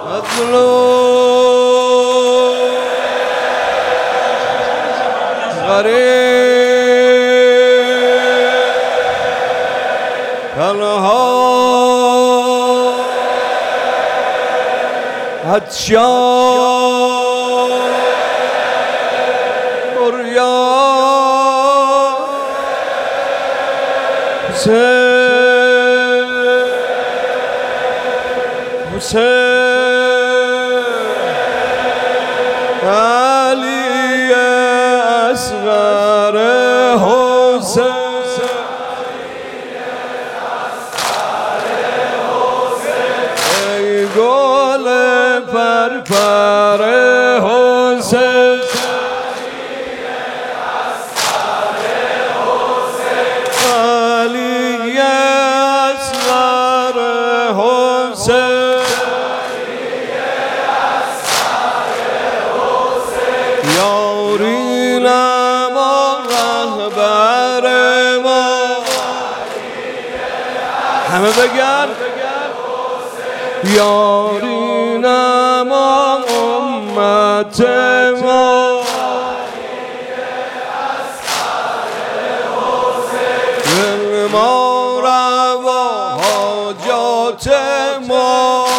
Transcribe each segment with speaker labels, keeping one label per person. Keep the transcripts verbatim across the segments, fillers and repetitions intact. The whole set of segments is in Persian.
Speaker 1: مظلوم غریب تنها عطشان بریان حسین حسین علی اصغر حسین ای گل پرپر حسین علی اصغر حسین یاری نما رهبر ما همه بگن یاری نما امت ما دل ما روا حاجات ما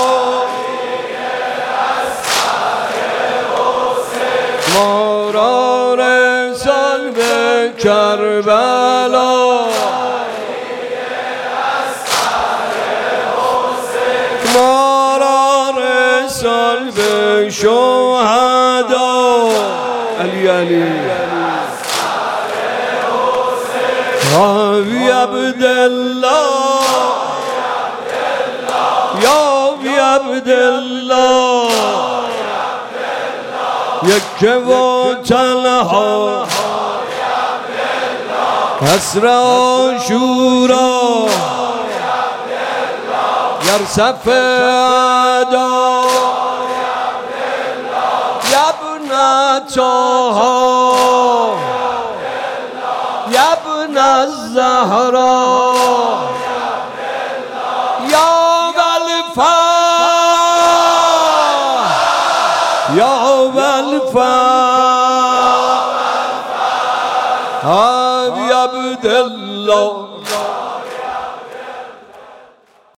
Speaker 1: ما را رسال به کربلا ما را رسال به شهدا علی علی یا عبدالله یا عبدالله یک و تنها حسر عاشورا یرصف ادا یبن طه یبن الزهرا یا بالفا یا بالفا ابی عبدالله